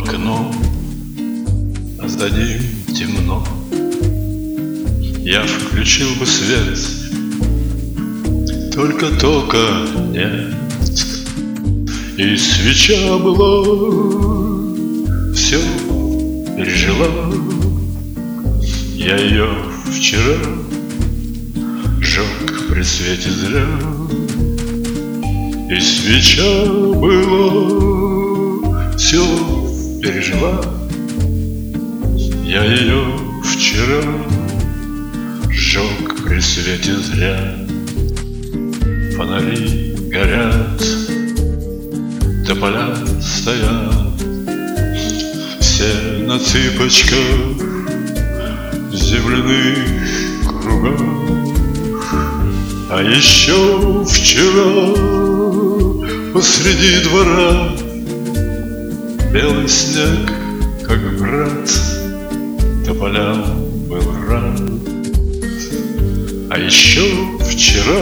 окно, а за ним темно. Я включил бы свет, только тока нет. И свеча была, все пережила. Я ее вчера жег при свете зря. И свеча была, все пережила. Я ее вчера жег при свете зря. Фонари горят, тополя стоят, все на цыпочках в земляных кругах. А еще вчера посреди двора белый снег, как брат, тополям был рад. А еще вчера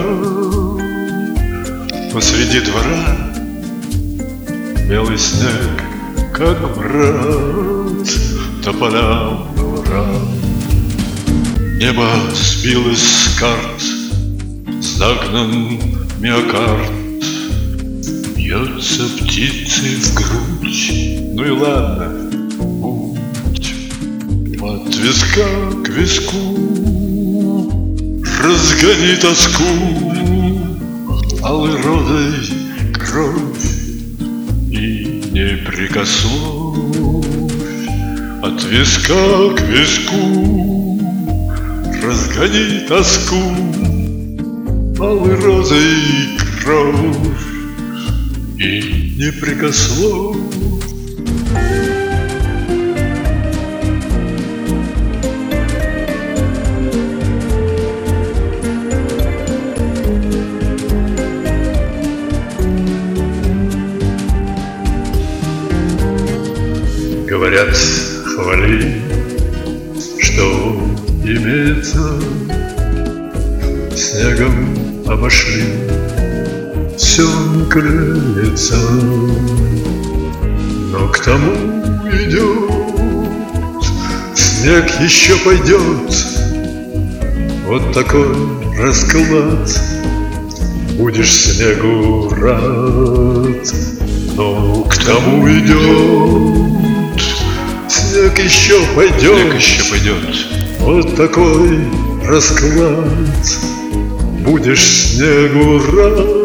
посреди двора белый снег, как брат, тополям был рад. Небо сбилось с карт, загнан миокард. Бьется птицей в грудь, ну и ладно, будь. От виска к виску разгони тоску, алой розой кровь и не прикословь. От виска к виску разгони тоску, алой розой кровь и не прикословь. Говорят, хвали, что имеется, снегом обошли, все клеится. Но к тому идет, снег еще пойдет. Вот такой расклад, будешь снегу рад. Но к тому идет, снег еще пойдет. Снег еще пойдет. Вот такой расклад, будешь снегу рад.